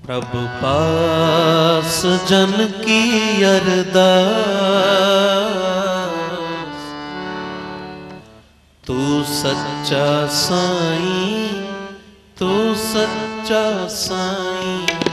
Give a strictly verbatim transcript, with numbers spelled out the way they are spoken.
प्रभु पास जन की अरदास, तू सच्चा साईं, तू सच्चा साईं।